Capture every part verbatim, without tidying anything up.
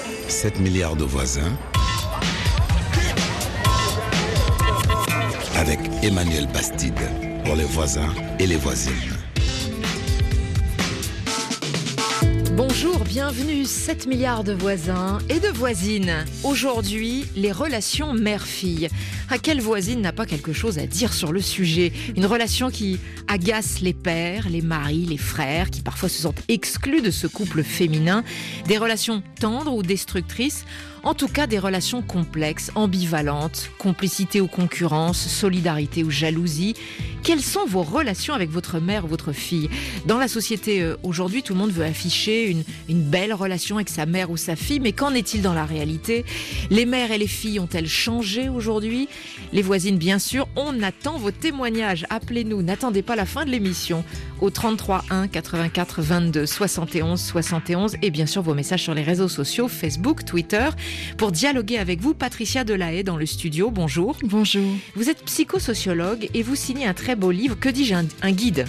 sept milliards de voisins avec Emmanuel Bastide pour les voisins et les voisines. Bonjour, bienvenue, sept milliards de voisins et de voisines. Aujourd'hui, les relations mère-fille. À quelle voisine n'a pas quelque chose à dire sur le sujet ? Une relation qui agace les pères, les maris, les frères, qui parfois se sentent exclus de ce couple féminin. Des relations tendres ou destructrices. En tout cas, des relations complexes, ambivalentes, complicité ou concurrence, solidarité ou jalousie. Quelles sont vos relations avec votre mère ou votre fille ? Dans la société euh, aujourd'hui, tout le monde veut afficher une, une belle relation avec sa mère ou sa fille, mais qu'en est-il dans la réalité ? Les mères et les filles ont-elles changé aujourd'hui ? Les voisines, bien sûr, on attend vos témoignages. Appelez-nous, n'attendez pas la fin de l'émission au trente-trois un quatre-vingt-quatre vingt-deux soixante et onze soixante et onze et bien sûr vos messages sur les réseaux sociaux, Facebook, Twitter. Pour dialoguer avec vous, Patricia Delahaye dans le studio, bonjour. Bonjour. Vous êtes psychosociologue et vous signez un très beau livre, que dis-je, un, un guide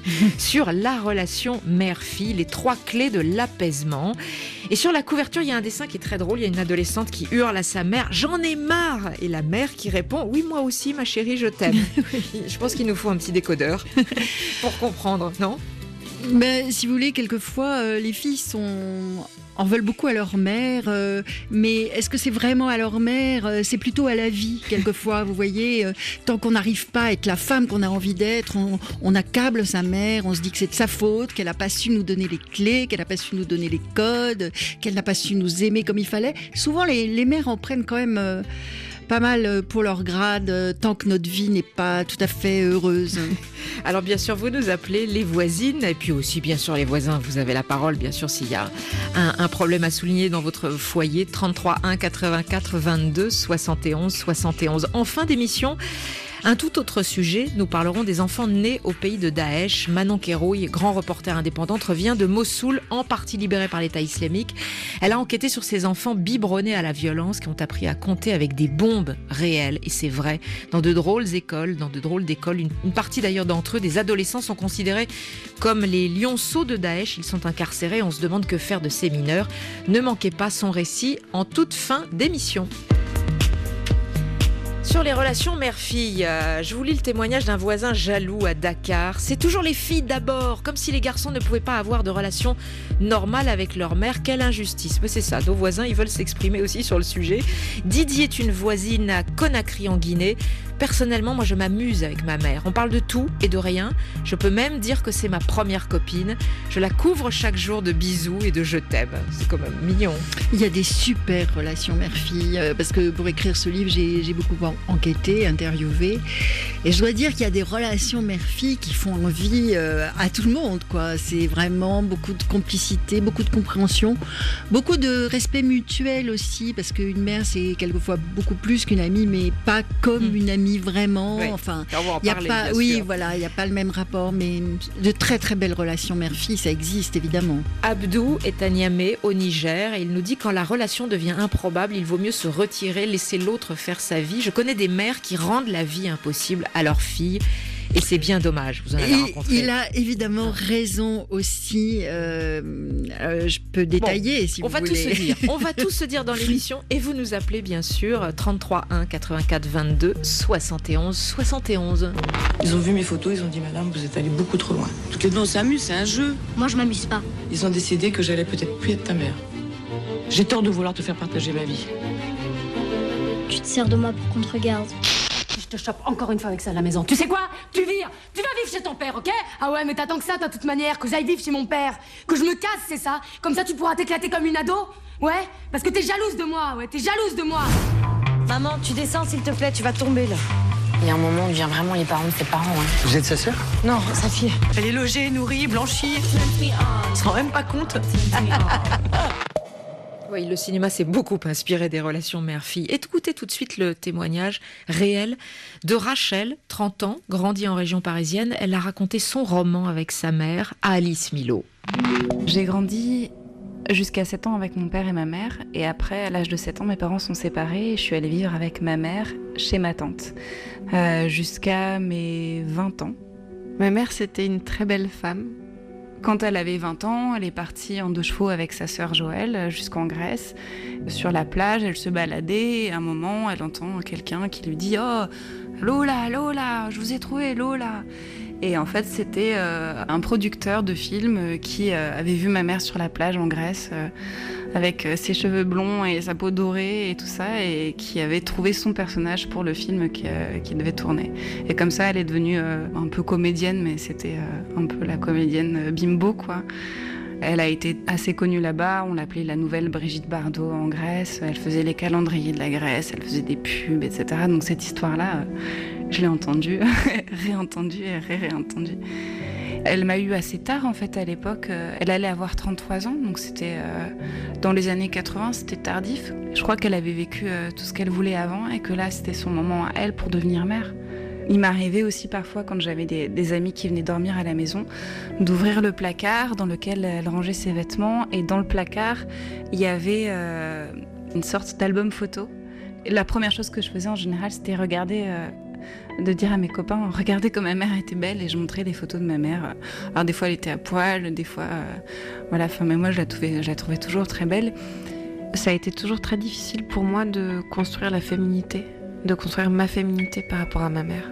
sur la relation mère-fille, les trois clés de l'apaisement. Et sur la couverture, il y a un dessin qui est très drôle, il y a une adolescente qui hurle à sa mère « J'en ai marre !» et la mère qui répond « Oui, moi aussi, ma chérie, je t'aime. » Je pense qu'il nous faut un petit décodeur pour comprendre, non ? Ben, si vous voulez, quelquefois, euh, les filles sont... en veulent beaucoup à leur mère, euh, mais est-ce que c'est vraiment à leur mère ? euh, C'est plutôt à la vie, quelquefois, vous voyez. Euh, tant qu'on n'arrive pas à être la femme qu'on a envie d'être, on, on accable sa mère, on se dit que c'est de sa faute, qu'elle n'a pas su nous donner les clés, qu'elle n'a pas su nous donner les codes, qu'elle n'a pas su nous aimer comme il fallait. Souvent, les, les mères en prennent quand même... Euh, pas mal pour leur grade, euh, tant que notre vie n'est pas tout à fait heureuse. Alors bien sûr, vous nous appelez les voisines, et puis aussi bien sûr les voisins, vous avez la parole, bien sûr, s'il y a un, un problème à souligner dans votre foyer, trente-trois un quatre-vingt-quatre vingt-deux soixante et onze soixante et onze. En fin d'émission, un tout autre sujet, nous parlerons des enfants nés au pays de Daesh. Manon Kérouï, grand reporter indépendante, revient de Mossoul, en partie libérée par l'État islamique. Elle a enquêté sur ces enfants biberonnés à la violence qui ont appris à compter avec des bombes réelles. Et c'est vrai, dans de drôles écoles, dans de drôles d'écoles, une, une partie d'ailleurs d'entre eux, des adolescents, sont considérés comme les lionceaux de Daesh. Ils sont incarcérés, on se demande que faire de ces mineurs. Ne manquez pas son récit en toute fin d'émission. Sur les relations mère-fille, euh, je vous lis le témoignage d'un voisin jaloux à Dakar. C'est toujours les filles d'abord, comme si les garçons ne pouvaient pas avoir de relations normales avec leur mère. Quelle injustice. Mais c'est ça, nos voisins, ils veulent s'exprimer aussi sur le sujet. Didi est une voisine à Conakry en Guinée. Personnellement, moi je m'amuse avec ma mère. On parle de tout et de rien. Je peux même dire que c'est ma première copine. Je la couvre chaque jour de bisous et de je t'aime. C'est quand même mignon. Il y a des super relations mère-fille, euh, parce que pour écrire ce livre, j'ai, j'ai beaucoup enquêté, interviewé. Et je dois dire qu'il y a des relations mère-fille qui font envie euh, à tout le monde, quoi. C'est vraiment beaucoup de complicité, beaucoup de compréhension, beaucoup de respect mutuel aussi, parce qu'une mère, c'est quelquefois beaucoup plus qu'une amie, mais pas comme mmh. une amie vraiment. Oui, enfin, il y a pas, oui, sûr. voilà, il n'y a pas le même rapport, mais de très très belles relations mère-fille, ça existe évidemment. Abdou est à Niamey, au Niger, et il nous dit quand la relation devient improbable, il vaut mieux se retirer, laisser l'autre faire sa vie. Je connais des mères qui rendent la vie impossible à leurs filles. Et c'est bien dommage, vous en avez rencontré. Il a évidemment raison aussi. Euh, euh, je peux détailler bon, si vous on va voulez. Tout se dire. On va tout se dire dans l'émission. Et vous nous appelez bien sûr trente-trois un quatre-vingt-quatre vingt-deux soixante et onze soixante et onze. Ils ont vu mes photos, ils ont dit madame, vous êtes allée beaucoup trop loin. Toutes les deux on s'amuse, c'est un jeu. Moi je m'amuse pas. Ils ont décidé que j'allais peut-être plus être ta mère. J'ai tort de vouloir te faire partager ma vie. Tu te sers de moi pour qu'on te regarde. Je te chope encore une fois avec ça à la maison. Tu sais quoi ? Tu vires. Tu vas vivre chez ton père, ok ? Ah ouais, mais t'attends que ça, de toute manière, que j'aille vivre chez mon père. Que je me casse, c'est ça ? Comme ça, tu pourras t'éclater comme une ado ? Ouais ? Parce que t'es jalouse de moi, ouais, t'es jalouse de moi. Maman, tu descends, s'il te plaît, tu vas tomber, là. Il y a un moment, on devient vraiment les parents de ses parents, hein. Vous êtes sa sœur ? Non, sa fille. Elle est logée, nourrie, blanchie. Ils se rendent même pas compte. Oui, le cinéma s'est beaucoup inspiré des relations mère-fille. Écoutez tout de suite le témoignage réel de Rachel, trente ans, grandie en région parisienne. Elle a raconté son roman avec sa mère, Alice Milo. J'ai grandi jusqu'à sept ans avec mon père et ma mère. Et après, à l'âge de sept ans, mes parents sont séparés. Et je suis allée vivre avec ma mère chez ma tante. Euh, jusqu'à mes vingt ans. Ma mère, c'était une très belle femme. Quand elle avait vingt ans, elle est partie en deux chevaux avec sa sœur Joëlle jusqu'en Grèce. Sur la plage, elle se baladait et à un moment, elle entend quelqu'un qui lui dit « Oh, Lola, Lola, je vous ai trouvé, Lola !» Et en fait, c'était euh, un producteur de film qui euh, avait vu ma mère sur la plage en Grèce euh, avec euh, ses cheveux blonds et sa peau dorée et tout ça, et qui avait trouvé son personnage pour le film qui, euh, qui devait tourner. Et comme ça, elle est devenue euh, un peu comédienne, mais c'était euh, un peu la comédienne euh, bimbo, quoi. Elle a été assez connue là-bas, on l'appelait la nouvelle Brigitte Bardot en Grèce. Elle faisait les calendriers de la Grèce, elle faisait des pubs, et cetera. Donc cette histoire-là, je l'ai entendue, réentendue et ré-réentendue. Elle m'a eu assez tard, en fait, à l'époque. Elle allait avoir trente-trois ans, donc c'était euh, dans les années quatre-vingts, c'était tardif. Je crois qu'elle avait vécu euh, tout ce qu'elle voulait avant et que là, c'était son moment à elle pour devenir mère. Il m'arrivait aussi parfois, quand j'avais des, des amis qui venaient dormir à la maison, d'ouvrir le placard dans lequel elle rangeait ses vêtements. Et dans le placard, il y avait euh, une sorte d'album photo. Et la première chose que je faisais en général, c'était regarder, euh, de dire à mes copains, regardez comme ma mère était belle. Et je montrais les photos de ma mère. Alors des fois, elle était à poil, des fois... Euh, voilà, enfin, mais moi, je la, trouvais, je la trouvais toujours très belle. Ça a été toujours très difficile pour moi de construire la féminité, de construire ma féminité par rapport à ma mère.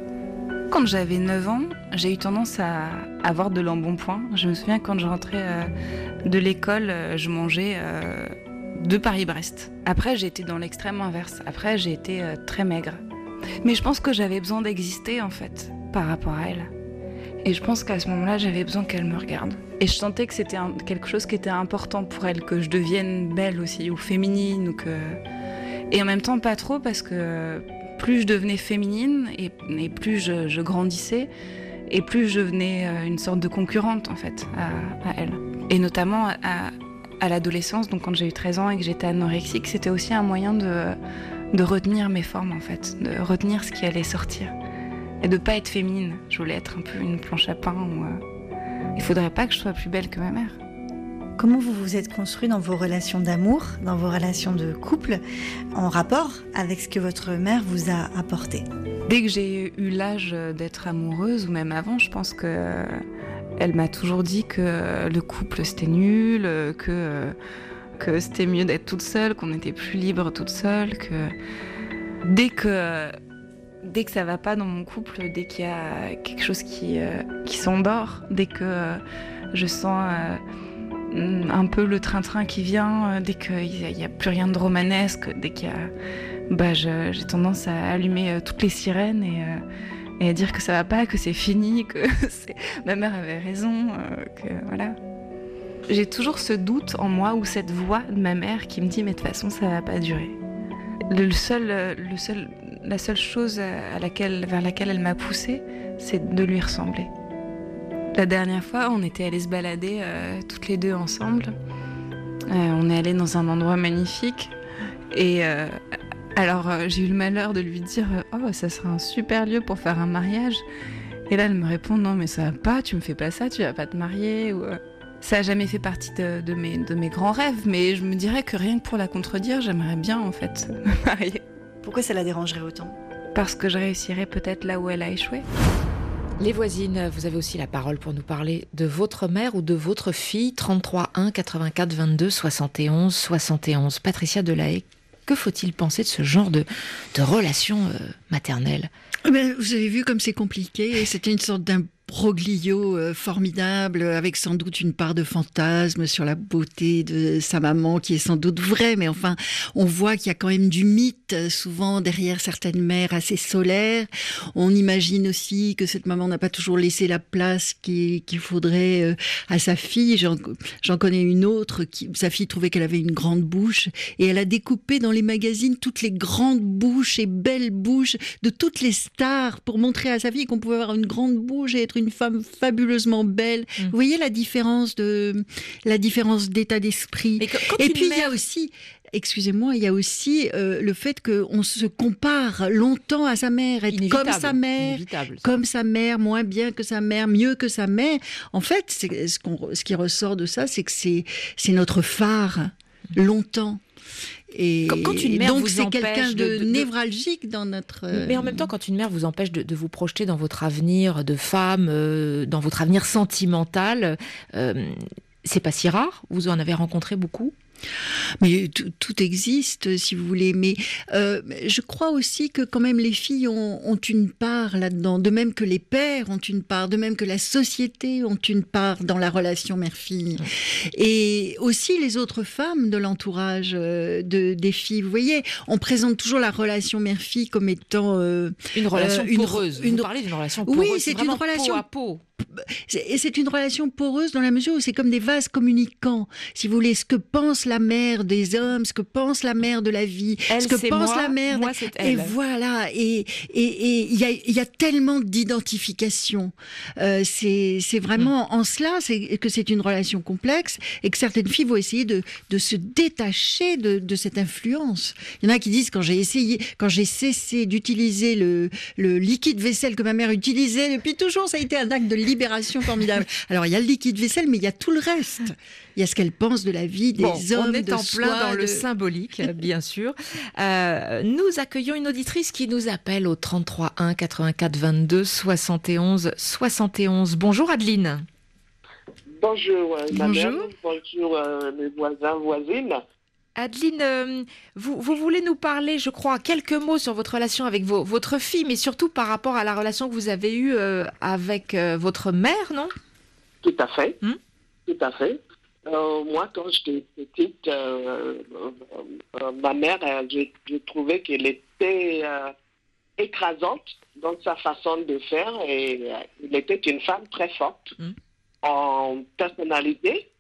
Quand j'avais neuf ans, j'ai eu tendance à avoir de l'embonpoint. Je me souviens quand je rentrais euh, de l'école, euh, je mangeais euh, deux Paris-Brest. Après, j'ai été dans l'extrême inverse. Après, j'ai été euh, très maigre. Mais je pense que j'avais besoin d'exister, en fait, par rapport à elle. Et je pense qu'à ce moment-là, j'avais besoin qu'elle me regarde. Et je sentais que c'était un, quelque chose qui était important pour elle, que je devienne belle aussi, ou féminine, ou que... Et en même temps, pas trop, parce que plus je devenais féminine et, et plus je, je grandissais, et plus je devenais une sorte de concurrente, en fait, à, à elle. Et notamment à, à l'adolescence, donc quand j'ai eu treize ans et que j'étais anorexique, c'était aussi un moyen de, de retenir mes formes, en fait, de retenir ce qui allait sortir. Et de pas être féminine. Je voulais être un peu une planche à pain où euh, il faudrait pas que je sois plus belle que ma mère. Comment vous vous êtes construit dans vos relations d'amour, dans vos relations de couple, en rapport avec ce que votre mère vous a apporté ? Dès que j'ai eu l'âge d'être amoureuse, ou même avant, je pense que elle m'a toujours dit que le couple c'était nul, que, que c'était mieux d'être toute seule, qu'on était plus libre toute seule, que dès que, dès que ça va pas dans mon couple, dès qu'il y a quelque chose qui, qui s'endort, dès que je sens... un peu le train-train qui vient, dès qu'il n'y a, a plus rien de romanesque, dès qu'il y a... Bah, je, j'ai tendance à allumer toutes les sirènes et, euh, et à dire que ça va pas, que c'est fini, que c'est... ma mère avait raison, euh, que voilà. J'ai toujours ce doute en moi, ou cette voix de ma mère qui me dit « mais de toute façon, ça va pas durer ». Le seul, le seul, la seule chose à laquelle, vers laquelle elle m'a poussée, c'est de lui ressembler. La dernière fois, on était allés se balader euh, toutes les deux ensemble. Euh, on est allés dans un endroit magnifique. Et euh, alors, euh, j'ai eu le malheur de lui dire « Oh, ça serait un super lieu pour faire un mariage ». Et là, elle me répond « Non, mais ça va pas, tu me fais pas ça, tu vas pas te marier. » ou, euh, Ça a jamais fait partie de, de, mes, de mes grands rêves, mais je me dirais que rien que pour la contredire, j'aimerais bien, en fait, me marier. Pourquoi ça la dérangerait autant ? Parce que je réussirais peut-être là où elle a échoué. Les voisines, vous avez aussi la parole pour nous parler de votre mère ou de votre fille. Trente-trois un quatre-vingt-quatre vingt-deux soixante et onze soixante et onze. Patricia Delahaye, que faut-il penser de ce genre de, de relation euh, maternelle ? Ben, vous avez vu comme c'est compliqué. C'était une sorte d'imbroglio euh, formidable, avec sans doute une part de fantasme sur la beauté de sa maman, qui est sans doute vraie, mais enfin, on voit qu'il y a quand même du mythe, souvent derrière certaines mères assez solaires. On imagine aussi que cette maman n'a pas toujours laissé la place qu'il, qu'il faudrait euh, à sa fille. J'en, j'en connais une autre, qui, sa fille trouvait qu'elle avait une grande bouche, et elle a découpé dans les magazines toutes les grandes bouches et belles bouches de toutes les stars pour montrer à sa fille qu'on pouvait avoir une grande bouche et être une femme fabuleusement belle. Mmh. Vous voyez la différence de la différence d'état d'esprit. Quand, quand et puis mère... il y a aussi, excusez-moi, il y a aussi euh, le fait qu'on se compare longtemps à sa mère, être Inévitable. comme sa mère, Inévitable, comme sa mère, moins bien que sa mère, mieux que sa mère. En fait, c'est, ce, qu'on, ce qui ressort de ça, c'est que c'est, c'est notre phare. longtemps. Et Quand, quand une mère donc vous c'est empêche quelqu'un de, de, de- névralgique dans notre... euh, Mais en même temps, quand une mère vous empêche de, de vous projeter dans votre avenir de femme, euh, dans votre avenir sentimental, euh, c'est pas si rare. Vous en avez rencontré beaucoup? Mais tout, tout existe, si vous voulez. Mais euh, je crois aussi que quand même les filles ont, ont une part là-dedans, de même que les pères ont une part, de même que la société ont une part dans la relation mère-fille. Et aussi les autres femmes de l'entourage euh, de, des filles. Vous voyez, on présente toujours la relation mère-fille comme étant... euh, Une relation euh, une- poreuse. une- Vous parlez d'une relation poreuse. Oui, c'est une vraiment relation- peau à peau. C'est- Et c'est une relation poreuse dans la mesure où c'est comme des vases communicants. Si vous voulez, ce que pense la mère des hommes, ce que pense la mère de la vie, Elle, ce que c'est pense moi, la mère... moi, c'est Et elle. voilà, et et et il y a il y a tellement d'identification. Euh, c'est c'est vraiment Mm. en cela c'est que c'est une relation complexe et que certaines filles vont essayer de de se détacher de de cette influence. Il y en a qui disent quand j'ai essayé, quand j'ai cessé d'utiliser le le liquide vaisselle que ma mère utilisait depuis toujours, ça a été un acte de libération formidable. Alors il y a le liquide vaisselle, mais il y a tout le reste. Il y a ce qu'elle pense de la vie des Bon, hommes, on est de en plein soi, dans le de- symbolique, bien sûr. Euh, nous accueillons une auditrice qui nous appelle au trente-trois un quatre-vingt-quatre vingt-deux soixante et onze soixante et onze. Bonjour Adeline. Bonjour, euh, madame. Bonjour. Bonjour, euh, mes voisins, voisines. Adeline, euh, vous, vous voulez nous parler, je crois, quelques mots sur votre relation avec vos- votre fille, mais surtout par rapport à la relation que vous avez eue euh, avec euh, votre mère, non? Tout à fait. Hmm. Tout à fait. Euh, moi, quand j'étais petite, euh, euh, euh, ma mère, euh, je, je trouvais qu'elle était euh, écrasante dans sa façon de faire et euh, elle était une femme très forte Hmm. en personnalité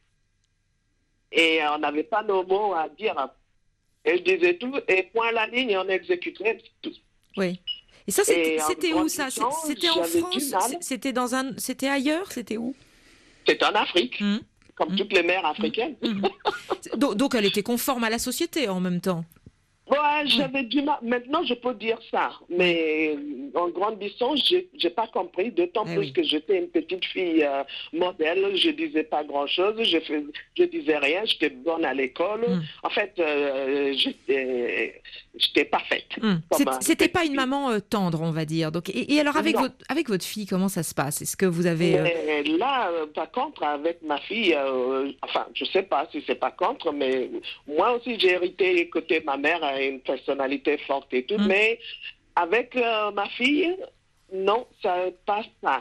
et on n'avait pas nos mots à dire. Elle disait tout et point à la ligne, on exécuterait tout. Oui. Et ça, c'était Et en c'était où ça? grandissant, C'était en j'avais France? du mal. C'est- C'était dans un, c'était ailleurs? C'était où? C'est en Afrique, Hmm. comme Hmm. toutes les mères africaines. Mhm. donc, donc elle était conforme à la société en même temps. Ouais, j'avais du mal. Maintenant, je peux dire ça. Mais en grandissant, j'ai j'ai pas compris. D'autant Eh plus oui. que j'étais une petite fille euh, modèle. Je disais pas grand-chose. Je fais, je disais rien. J'étais bonne à l'école. Mm. En fait, euh, j'étais j'étais parfaite. Hum. Comme C'est- un C'était petit pas une fille. maman euh, tendre, on va dire. Donc, et, et alors avec Non. votre, avec votre fille, comment ça se passe? Est-ce que vous avez... euh, Mais là, euh, par contre, avec ma fille, euh, enfin, je sais pas si c'est pas contre, mais moi aussi j'ai hérité côté ma mère a une personnalité forte et tout, Mm. mais avec euh, ma fille, non, ça passe pas.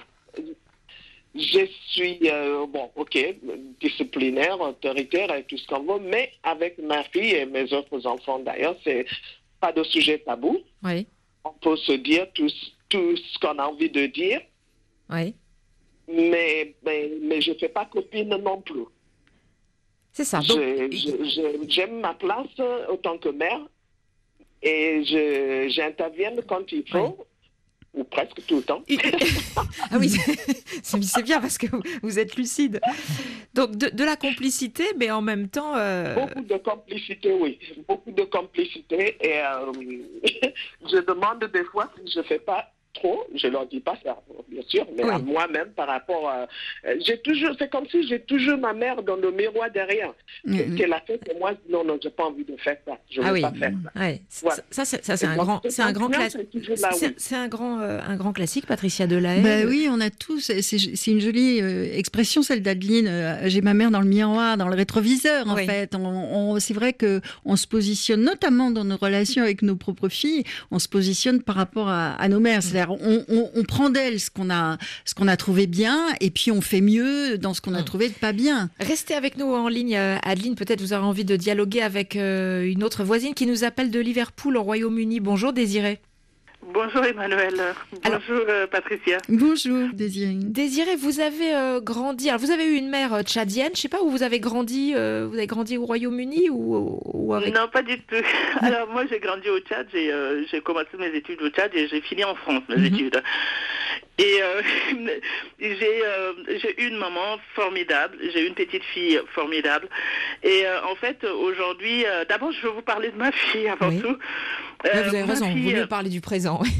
Je suis, euh, bon, ok, disciplinaire, autoritaire et tout ce qu'on veut, mais avec ma fille et mes autres enfants d'ailleurs, c'est pas de sujet tabou. Oui, On peut se dire tout, tout ce qu'on a envie de dire. oui. Mais, mais, mais je ne fais pas copine non plus. C'est ça. Donc, Je- je- je- J'aime ma place autant que mère et je- j'interviens quand il faut, ou presque tout le temps. ah oui, c'est c'est bien parce que vous, vous êtes lucide. Donc de, de la complicité, mais en même temps... euh, Beaucoup de complicité, oui. Beaucoup de complicité. Et euh, je demande des fois si je ne fais pas trop, je ne leur dis pas ça, bien sûr, mais Oui. à moi-même par rapport à... euh, j'ai toujours, c'est comme si j'ai toujours ma mère dans le miroir derrière. Oui, Qu'est-ce oui. qu'elle a fait et moi, non, non, j'ai pas envie de faire ça. Je ne Ah veux oui, pas faire ça. ouais. Voilà. Ça, ça, ça, c'est Et un donc, grand, cette c'est un grand influence classique. est toujours là, oui. C'est un grand, euh, un grand classique, Patricia Delahaye. Ben oui, on a tous. C'est c'est une jolie euh, expression, celle d'Adeline. euh, J'ai ma mère dans le miroir, dans le rétroviseur, en Oui. fait. On, on- c'est vrai que on se positionne, notamment dans nos relations avec nos propres filles, on se positionne par rapport à, à nos mères. C'est-à-dire, on, on- on prend d'elles ce qu'on a, ce qu'on a trouvé bien, et puis on fait mieux dans ce qu'on a Mm. trouvé de pas bien. Restez avec nous en ligne, euh, Adeline. Peut-être vous aurez envie de dialoguer avec euh, une autre voisine qui nous appelle de Liverpool, au Royaume-Uni. Bonjour, Désirée. Bonjour Emmanuel. Alors- Bonjour euh, Patricia. Bonjour, Désirée. Désirée, vous avez euh, grandi. Alors, vous avez eu une mère euh, tchadienne. Je sais pas où vous avez grandi. euh, vous avez grandi au Royaume-Uni ou, ou avec. Non, pas du tout. Alors moi j'ai grandi au Tchad, j'ai euh, j'ai commencé mes études au Tchad et j'ai fini en France mes Mhm. études. Et euh, j'ai euh, j'ai eu une maman formidable, j'ai eu une petite fille formidable. Et euh, en fait aujourd'hui, euh, d'abord je veux vous parler de ma fille avant Oui. tout. Ouais, Euh, vous avez ma raison. fille, Vous euh, mieux parler du présent.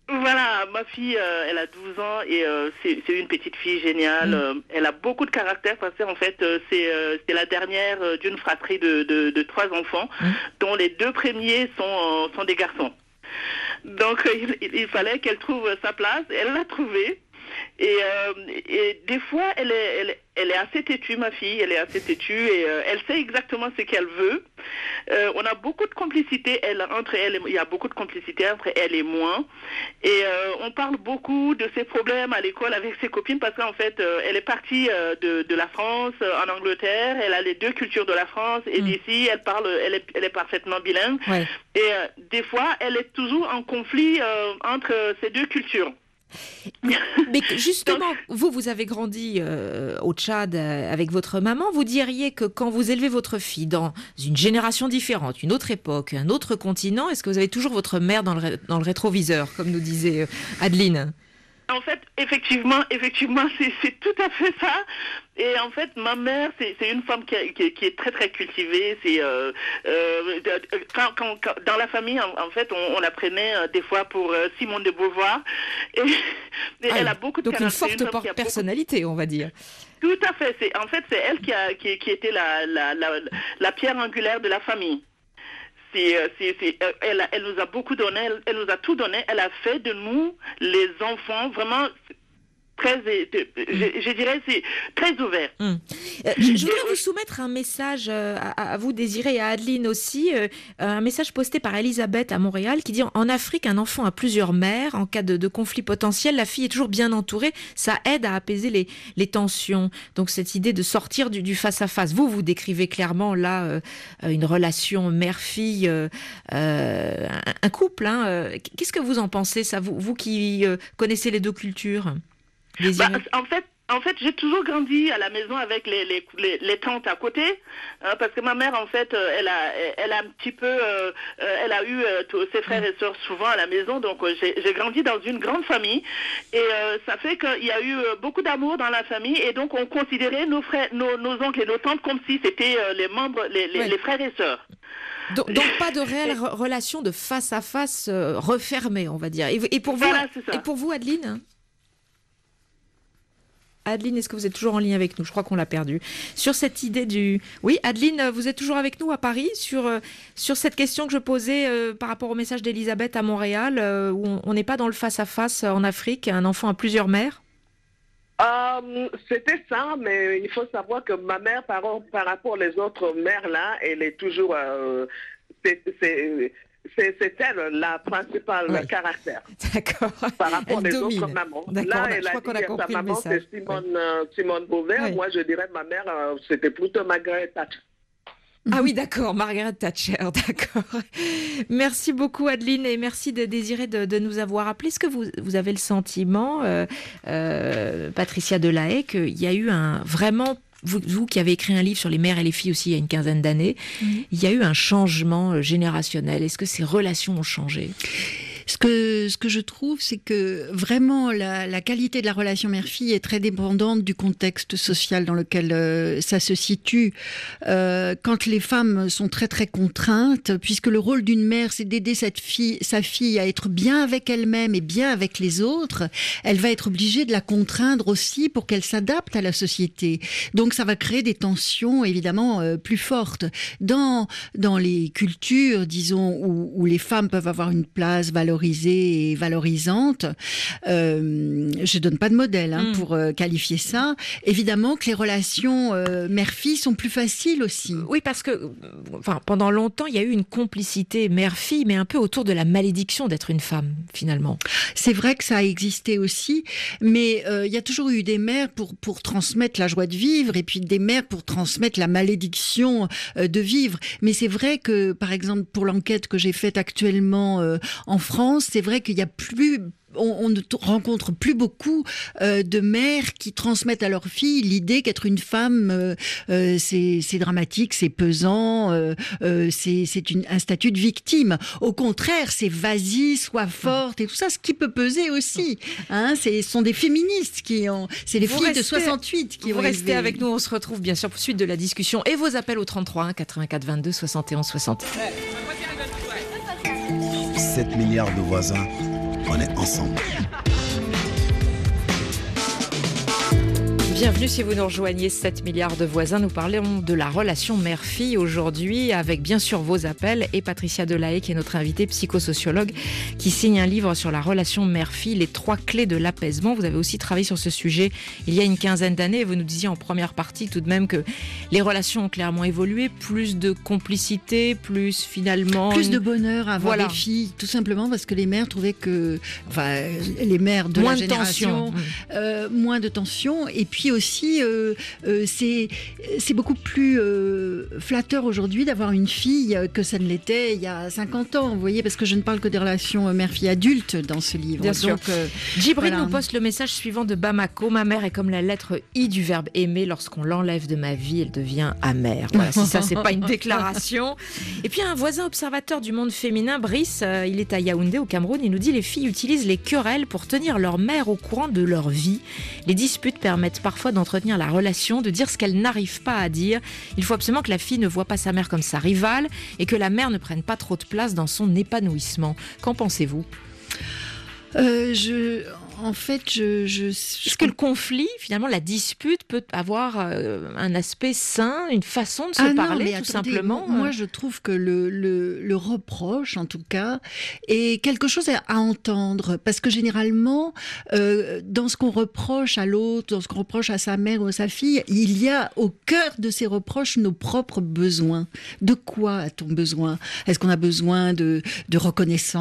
Voilà, ma fille, euh, elle a douze ans et euh, c'est, c'est une petite fille géniale. Mmh. Euh, elle a beaucoup de caractère parce qu'en fait, euh, c'est, euh, c'est la dernière euh, d'une fratrie de, de, de trois enfants, mmh. dont les deux premiers sont, euh, sont des garçons. Donc, euh, il, il fallait qu'elle trouve sa place. Elle l'a trouvée. Et, euh, et des fois, elle est, elle, elle est assez têtue, ma fille, elle est assez têtue et euh, elle sait exactement ce qu'elle veut. Euh, on a beaucoup de complicité elle, entre elle, et, il y a beaucoup de complicité entre elle et moi. Et euh, on parle beaucoup de ses problèmes à l'école avec ses copines parce qu'en fait, euh, elle est partie euh, de, de la France euh, en Angleterre. Elle a les deux cultures de la France et mmh. d'ici, elle parle, elle est, elle est parfaitement bilingue. Ouais. Et euh, des fois, elle est toujours en conflit euh, entre ces deux cultures. Mais justement, vous, vous avez grandi euh, au Tchad euh, avec votre maman. Vous diriez que quand vous élevez votre fille dans une génération différente, une autre époque, un autre continent, est-ce que vous avez toujours votre mère dans le, ré- dans le rétroviseur, comme nous disait euh, Adeline ? En fait, effectivement, effectivement, c'est, c'est tout à fait ça. Et en fait, ma mère, c'est, c'est une femme qui, a, qui, qui est très très cultivée. C'est euh, euh, quand, quand, quand, dans la famille, en, en fait, on, on la prenait euh, des fois pour euh, Simone de Beauvoir. Et, et ah, elle a beaucoup de donc une forte une por- personnalité, beaucoup... on va dire. Tout à fait. C'est, en fait, c'est elle qui a qui, qui était la, la, la, la pierre angulaire de la famille. C'est, c'est, c'est, elle, elle nous a beaucoup donné, elle, elle nous a tout donné. Elle a fait de nous les enfants vraiment très, je, je dirais, c'est très ouvert. Mmh. Euh, je, je voudrais vous soumettre un message euh, à, à vous, Désiré, et à Adeline aussi, euh, un message posté par Elisabeth à Montréal qui dit « En Afrique, un enfant a plusieurs mères. En cas de, de conflit potentiel, la fille est toujours bien entourée. Ça aide à apaiser les, les tensions. » Donc cette idée de sortir du, du face-à-face. Vous, vous décrivez clairement là euh, une relation mère-fille, euh, euh, un, un couple. Hein. Qu'est-ce que vous en pensez, ça, vous, vous qui euh, connaissez les deux cultures ? Bah, en fait, en fait, j'ai toujours grandi à la maison avec les les, les, les tantes à côté, hein, parce que ma mère, en fait, elle a elle a un petit peu, euh, elle a eu euh, tous ses frères et sœurs souvent à la maison, donc euh, j'ai, j'ai grandi dans une grande famille et euh, ça fait qu'il y a eu euh, beaucoup d'amour dans la famille et donc on considérait nos frères, nos, nos oncles et nos tantes comme si c'était euh, les membres, les, les, ouais. les frères et sœurs. Donc, donc pas de réelle re- relation de face à face euh, refermée, on va dire. Et, et pour vous, voilà, c'est ça. Et pour vous, Adeline ? Adeline, est-ce que vous êtes toujours en ligne avec nous ? Je crois qu'on l'a perdu. Sur cette idée du... Oui, Adeline, vous êtes toujours avec nous à Paris sur, euh, sur cette question que je posais euh, par rapport au message d'Elisabeth à Montréal, euh, où on n'est pas dans le face-à-face en Afrique, un enfant a plusieurs mères ? Euh, c'était ça, mais il faut savoir que ma mère, par, par rapport aux autres mères, là, elle est toujours... Euh, c'est, c'est, C'est, c'est elle la principale oui. caractère. D'accord. Par rapport aux autres mamans. D'accord, là, elle a dit à sa maman, c'est Simone, oui. euh, Simone Beauvais. Oui. Moi, je dirais ma mère, euh, c'était plutôt Margaret Thatcher. Ah oui, d'accord, Margaret Thatcher, d'accord. Merci beaucoup, Adeline, et merci de désirer de, de nous avoir appelé. Est-ce que vous, vous avez le sentiment, euh, euh, Patricia Delahaye, qu'il y a eu un vraiment... Vous, vous qui avez écrit un livre sur les mères et les filles aussi il y a une quinzaine d'années, mmh. il y a eu un changement générationnel. Est-ce que ces relations ont changé ? Ce que, ce que je trouve, c'est que vraiment la, la qualité de la relation mère-fille est très dépendante du contexte social dans lequel euh, ça se situe. Euh, quand les femmes sont très très contraintes, puisque le rôle d'une mère, c'est d'aider cette fille, sa fille à être bien avec elle-même et bien avec les autres, elle va être obligée de la contraindre aussi pour qu'elle s'adapte à la société. Donc ça va créer des tensions évidemment euh, plus fortes. Dans, dans les cultures, disons, où, où les femmes peuvent avoir une place valorisée, et valorisante. Euh, je donne pas de modèle hein, mmh. pour euh, qualifier ça. Évidemment que les relations euh, mère-fille sont plus faciles aussi. Oui, parce que enfin, pendant longtemps, il y a eu une complicité mère-fille, mais un peu autour de la malédiction d'être une femme, finalement. C'est vrai que ça a existé aussi, mais euh, il y a toujours eu des mères pour, pour transmettre la joie de vivre et puis des mères pour transmettre la malédiction euh, de vivre. Mais c'est vrai que, par exemple, pour l'enquête que j'ai faite actuellement euh, en France, c'est vrai qu'il y a plus... On, on ne rencontre plus beaucoup euh, de mères qui transmettent à leurs filles l'idée qu'être une femme, euh, euh, c'est, c'est dramatique, c'est pesant, euh, euh, c'est, c'est une, un statut de victime. Au contraire, c'est vas-y, sois forte et tout ça, ce qui peut peser aussi. Hein, c'est, ce sont des féministes qui ont... C'est les vous filles restez, de soixante-huit qui vous ont restez élevé. avec nous, on se retrouve bien sûr pour suite de la discussion et vos appels au trente-trois un quatre-vingt-quatre vingt-deux soixante et onze soixante. sept milliards de voisins on est ensemble. Bienvenue si vous nous rejoignez, sept milliards de voisins. Nous parlons de la relation mère-fille aujourd'hui avec bien sûr vos appels et Patricia Delahaye qui est notre invitée psychosociologue qui signe un livre sur la relation mère-fille, les trois clés de l'apaisement. Vous avez aussi travaillé sur ce sujet il y a une quinzaine d'années et vous nous disiez en première partie tout de même que les relations ont clairement évolué, plus de complicité, plus finalement... Plus de bonheur à avoir voilà. des filles, tout simplement parce que les mères trouvaient que... Enfin, les mères de moins la de génération... tension. Euh, moins de tension et puis aussi euh, euh, c'est, c'est beaucoup plus euh, flatteur aujourd'hui d'avoir une fille que ça ne l'était il y a cinquante ans, vous voyez, parce que je ne parle que des relations mère-fille adultes dans ce livre. Bien Donc, sûr. Euh, Djibril voilà. nous poste le message suivant de Bamako. Ma mère est comme la lettre I du verbe aimer. Lorsqu'on l'enlève de ma vie, elle devient amère. Voilà, si ça, c'est pas une déclaration. Et puis un voisin observateur du monde féminin, Brice, euh, il est à Yaoundé au Cameroun. Il nous dit les filles utilisent les querelles pour tenir leur mère au courant de leur vie. Les disputes permettent parfois d'entretenir la relation, de dire ce qu'elle n'arrive pas à dire. Il faut absolument que la fille ne voie pas sa mère comme sa rivale et que la mère ne prenne pas trop de place dans son épanouissement. Qu'en pensez-vous ? Euh, je, en fait, je, je, Est-ce que le conflit, finalement, la dispute peut avoir euh, un aspect sain, une façon de se ah parler, non, mais tout attendez, simplement Moi, moi, je trouve que le, le, le reproche, en tout cas, est quelque chose à, à entendre. Parce que généralement, euh, dans ce qu'on reproche à l'autre, dans ce qu'on reproche à sa mère ou à sa fille, il y a au cœur de ces reproches nos propres besoins. De quoi a-t-on besoin ? Est-ce qu'on a besoin de, de reconnaissance ?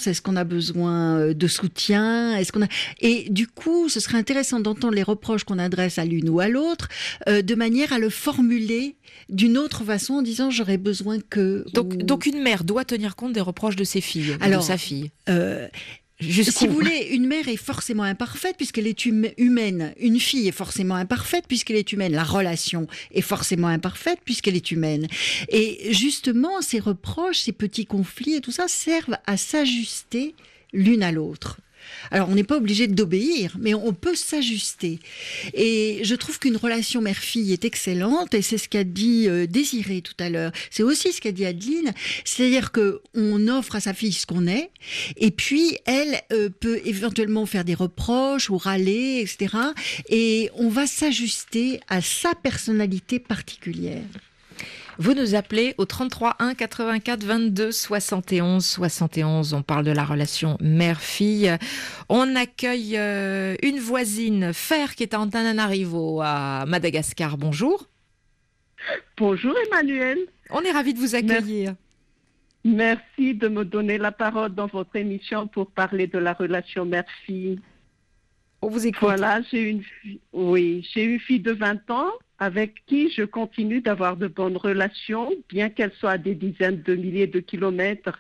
Est-ce qu'on a besoin de soutien ? Est-ce qu'on a... Et du coup, ce serait intéressant d'entendre les reproches qu'on adresse à l'une ou à l'autre, euh, de manière à le formuler d'une autre façon en disant j'aurais besoin que... Donc, ou... donc une mère doit tenir compte des reproches de ses filles, Alors, de sa fille. Euh, Jusqu'où ? Si vous voulez, une mère est forcément imparfaite puisqu'elle est hum- humaine. Une fille est forcément imparfaite puisqu'elle est humaine. La relation est forcément imparfaite puisqu'elle est humaine. Et justement, ces reproches, ces petits conflits et tout ça servent à s'ajuster l'une à l'autre. Alors, on n'est pas obligé d'obéir, mais on peut s'ajuster. Et je trouve qu'une relation mère-fille est excellente, et c'est ce qu'a dit euh, Désiré tout à l'heure. C'est aussi ce qu'a dit Adeline, c'est-à-dire qu'on offre à sa fille ce qu'on est, et puis elle euh, peut éventuellement faire des reproches ou râler, et cetera. Et on va s'ajuster à sa personnalité particulière. Vous nous appelez au trente-trois un quatre-vingt-quatre vingt-deux soixante et onze soixante et onze. On parle de la relation mère-fille. On accueille euh, une voisine, Fer, qui est à Antananarivo, à Madagascar. Bonjour. Bonjour Emmanuel. On est ravis de vous accueillir. Merci de me donner la parole dans votre émission pour parler de la relation mère-fille. On vous écoute. Voilà, j'ai une fille, oui, j'ai une fille de vingt ans avec qui je continue d'avoir de bonnes relations, bien qu'elle soit à des dizaines de milliers de kilomètres.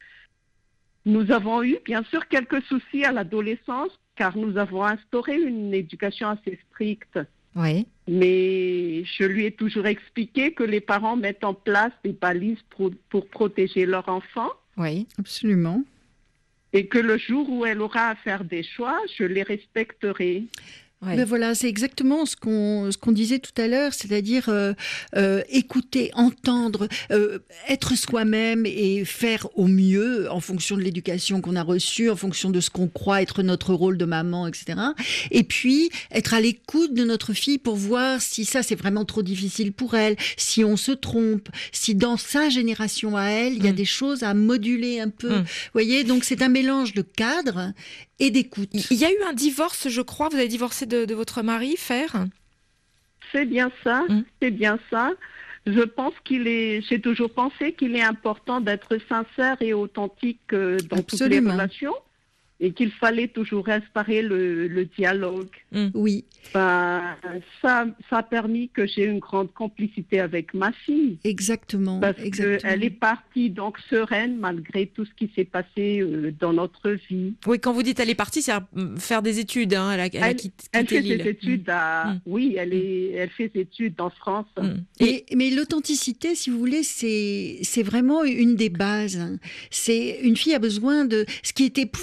Nous avons eu, bien sûr, quelques soucis à l'adolescence, car nous avons instauré une éducation assez stricte. Oui. Mais je lui ai toujours expliqué que les parents mettent en place des balises pour, pour protéger leur enfant. Oui, absolument. Et que le jour où elle aura à faire des choix, je les respecterai. Ouais. Ben voilà, c'est exactement ce qu'on ce qu'on disait tout à l'heure, c'est-à-dire euh, euh, écouter, entendre, euh, être soi-même et faire au mieux en fonction de l'éducation qu'on a reçue, en fonction de ce qu'on croit être notre rôle de maman, et cetera. Et puis être à l'écoute de notre fille pour voir si ça c'est vraiment trop difficile pour elle, si on se trompe, si dans sa génération à elle, il y a mmh. des choses à moduler un peu. Mmh. Vous voyez, donc c'est un mélange de cadre et d'écoute. Il y a eu un divorce, je crois. Vous avez divorcé de, de votre mari, Fer ? C'est bien ça, mmh. c'est bien ça. Je pense qu'il est, j'ai toujours pensé qu'il est important d'être sincère et authentique euh, dans Absolument. toutes les relations et qu'il fallait toujours instaurer le, le dialogue. Mmh. Oui. Ben, ça, ça a permis que j'ai une grande complicité avec ma fille. Exactement. Parce exactement. qu'elle est partie donc sereine malgré tout ce qui s'est passé euh, dans notre vie. Oui, quand vous dites elle est partie, c'est faire des études. Hein. Elle a, elle, elle, a quitté, elle quitté fait l'île. ses études à... Mmh. Oui, elle, est, elle fait ses études en France. Mmh. Et, mais l'authenticité, si vous voulez, c'est, c'est vraiment une des bases. C'est, une fille a besoin de... Ce qui est épouvantable dans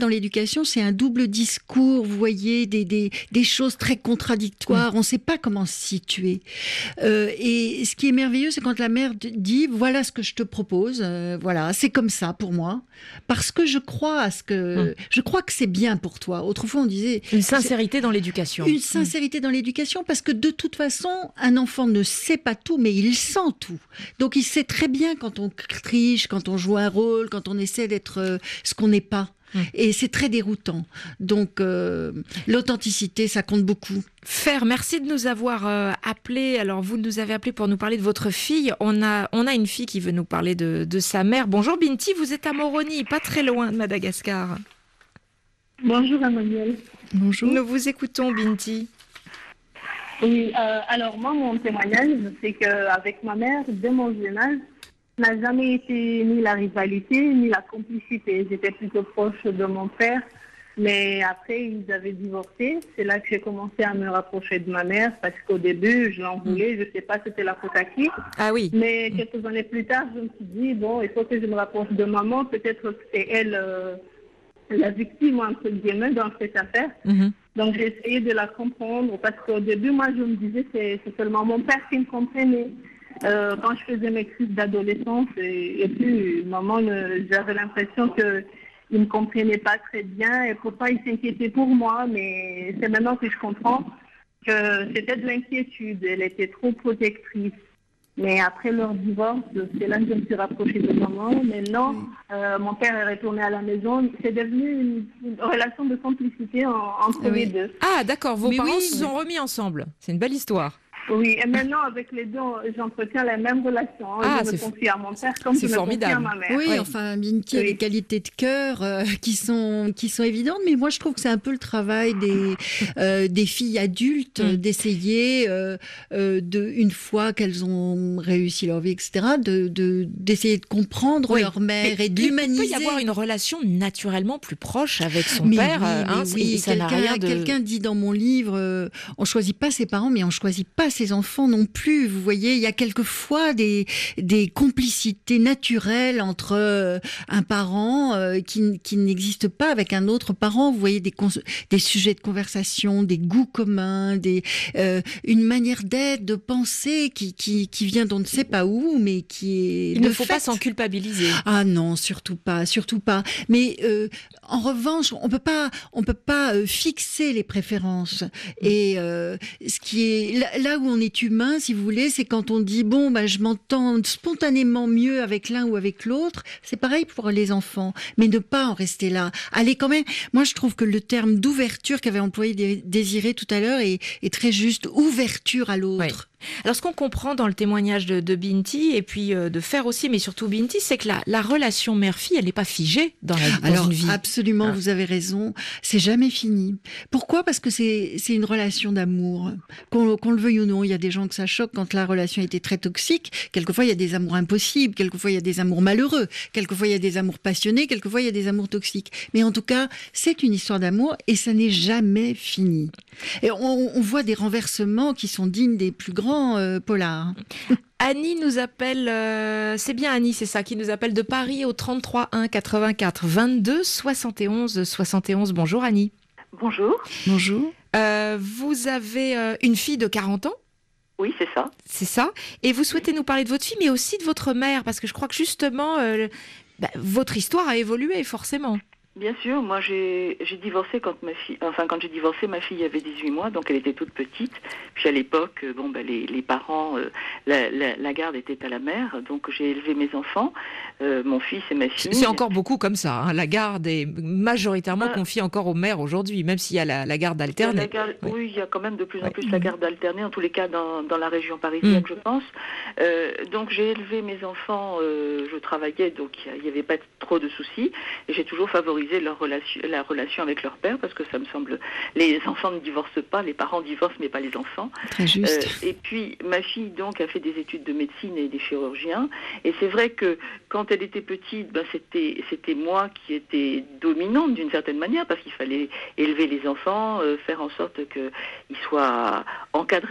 dans l'éducation, c'est un double discours, vous voyez, des, des, des choses très contradictoires. Mmh. On ne sait pas comment se situer. Euh, et ce qui est merveilleux, c'est quand la mère dit, voilà ce que je te propose, euh, voilà, c'est comme ça pour moi, parce que je crois à ce que, mmh. je crois que c'est bien pour toi. Autrefois, on disait... Une sincérité dans l'éducation. Une sincérité mmh. dans l'éducation, parce que de toute façon, un enfant ne sait pas tout, mais il sent tout. Donc, il sait très bien quand on triche, quand on joue un rôle, quand on essaie d'être euh, ce qu'on n'est pas. Mmh. Et c'est très déroutant. Donc, euh, l'authenticité, ça compte beaucoup. Fer, merci de nous avoir euh, appelés. Alors, vous nous avez appelés pour nous parler de votre fille. On a, on a une fille qui veut nous parler de, de sa mère. Bonjour Binti, vous êtes à Moroni, pas très loin de Madagascar. Bonjour Emmanuel. Bonjour. Nous vous écoutons Binti. Oui, euh, alors moi, mon témoignage, c'est qu'avec ma mère, dès mon jeune âge, n'a jamais été ni la rivalité, ni la complicité. J'étais plutôt proche de mon père, mais après, ils avaient divorcé. C'est là que j'ai commencé à me rapprocher de ma mère, parce qu'au début, je l'en voulais, je ne sais pas c'était la faute à qui. Ah oui. Mais quelques années plus tard, je me suis dit, bon, il faut que je me rapproche de maman, peut-être que c'est elle euh, la victime, entre guillemets, dans cette affaire. Mm-hmm. Donc, j'ai essayé de la comprendre, parce qu'au début, moi, je me disais, c'est, c'est seulement mon père qui me comprenait. Euh, quand je faisais mes crises d'adolescence, et, et puis, maman, ne, j'avais l'impression qu'il ne me comprenait pas très bien, et pourtant, il s'inquiétait pour moi, mais c'est maintenant que je comprends que c'était de l'inquiétude, elle était trop protectrice. Mais après leur divorce, c'est là que je me suis rapprochée de maman. Maintenant, euh, mon père est retourné à la maison. C'est devenu une, une relation de complicité en, entre oui. les deux. Ah, d'accord. Vos Mais parents oui, se sont remis ensemble. C'est une belle histoire. Oui, et maintenant, avec les deux, j'entretiens la même relation. Ah, je me confie à mon père comme je me confie à ma mère. Oui, oui. enfin, Binti a oui. des qualités de cœur euh, qui, sont, qui sont évidentes, mais moi, je trouve que c'est un peu le travail des, euh, des filles adultes mm. d'essayer, euh, euh, de, une fois qu'elles ont réussi leur vie, et cetera, de, de, d'essayer de comprendre oui. leur mère mais et de l'humaniser. Il peut y avoir une relation naturellement plus proche avec son mais père. Oui, hein, oui, ça quelqu'un, n'a rien de... quelqu'un dit dans mon livre, euh, on ne choisit pas ses parents, mais on ne choisit pas ses enfants non plus. Vous voyez, il y a quelquefois des, des complicités naturelles entre euh, un parent euh, qui, qui n'existe pas avec un autre parent. Vous voyez, des, cons- des sujets de conversation, des goûts communs, des, euh, une manière d'être, de penser qui, qui, qui vient d'on ne sait pas où, mais qui est Il de ne faut fait... pas s'en culpabiliser. Ah non, surtout pas, surtout pas. Mais euh, en revanche, on peut pas, on peut pas euh, fixer les préférences. Et euh, ce qui est là, là où on est humain, si vous voulez, c'est quand on dit bon, bah, je m'entends spontanément mieux avec l'un ou avec l'autre. C'est pareil pour les enfants, mais ne pas en rester là. Allez quand même. Moi, je trouve que le terme d'ouverture qu'avait employé Désiré tout à l'heure est, est très juste. Ouverture à l'autre. Oui. Alors, ce qu'on comprend dans le témoignage de, de Binti, et puis euh, de Fer aussi, mais surtout Binti, c'est que la, la relation mère-fille, elle n'est pas figée dans, la, dans Alors, une vie. Absolument, ah. vous avez raison. C'est jamais fini. Pourquoi ? Parce que c'est, c'est une relation d'amour. Qu'on, qu'on le veuille ou non, il y a des gens que ça choque quand la relation était très toxique. Quelquefois, il y a des amours impossibles. Quelquefois, il y a des amours malheureux. Quelquefois, il y a des amours passionnés. Quelquefois, il y a des amours toxiques. Mais en tout cas, c'est une histoire d'amour et ça n'est jamais fini. Et on, on voit des renversements qui sont dignes des plus grands euh, polars. Annie nous appelle, euh, c'est bien Annie, c'est ça, qui nous appelle de Paris au trente-trois un quatre-vingt-quatre vingt-deux soixante et onze soixante et onze. Bonjour Annie. Bonjour. Bonjour. Euh, vous avez euh, une fille de quarante ans ? Oui, c'est ça. C'est ça. Et vous souhaitez nous parler de votre fille, mais aussi de votre mère, parce que je crois que justement, euh, bah, votre histoire a évolué forcément. Bien sûr, moi j'ai, j'ai divorcé quand ma fille, enfin quand j'ai divorcé, ma fille avait dix-huit mois, donc elle était toute petite. Puis à l'époque, bon ben les, les parents, euh, la, la, la garde était à la mère, donc j'ai élevé mes enfants, euh, mon fils et ma fille. C'est encore beaucoup comme ça, hein. La garde est majoritairement euh, confiée encore aux mères aujourd'hui, même s'il y a la, la garde alternée. La garde, oui. oui, il y a quand même de plus en plus ouais. la garde alternée, en tous les cas dans, dans la région parisienne, mmh. je pense. Euh, donc j'ai élevé mes enfants, euh, je travaillais, donc il n'y avait pas trop de soucis, et j'ai toujours favorisé leur relation, la relation avec leur père, parce que ça me semble, les enfants ne divorcent pas, les parents divorcent, mais pas les enfants. Très juste. Euh, et puis, ma fille, donc, a fait des études de médecine et des chirurgiens, et c'est vrai que quand elle était petite, ben, c'était, c'était moi qui étais dominante d'une certaine manière, parce qu'il fallait élever les enfants, euh, faire en sorte qu'ils soient encadrés.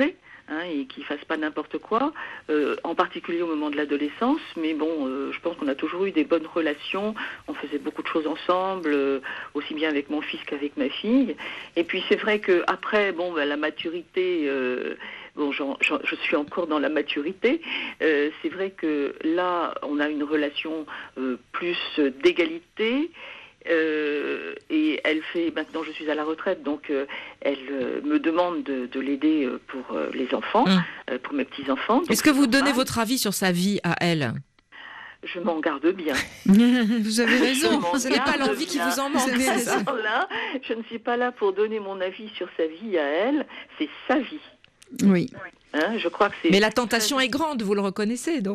hein, et qu'il ne fasse pas n'importe quoi, euh, en particulier au moment de l'adolescence. Mais bon, euh, je pense qu'on a toujours eu des bonnes relations. On faisait beaucoup de choses ensemble, euh, aussi bien avec mon fils qu'avec ma fille. Et puis c'est vrai qu'après, bon, ben, la maturité... Euh, Bon, j'en, j'en, je suis encore dans la maturité. Euh, c'est vrai que là, on a une relation euh, plus d'égalité. Euh, et elle fait, maintenant je suis à la retraite, donc euh, elle euh, me demande de, de l'aider euh, pour euh, les enfants, mmh. euh, pour mes petits-enfants. Est-ce que vous donnez votre avis sur sa vie à elle ? Je m'en garde bien. Vous avez raison, ce n'est pas l'envie qui vous en manque. C'est ça. Là, je ne suis pas là pour donner mon avis sur sa vie à elle, c'est sa vie. Oui. Hein, je crois que c'est... Mais la tentation est grande, vous le reconnaissez, non ?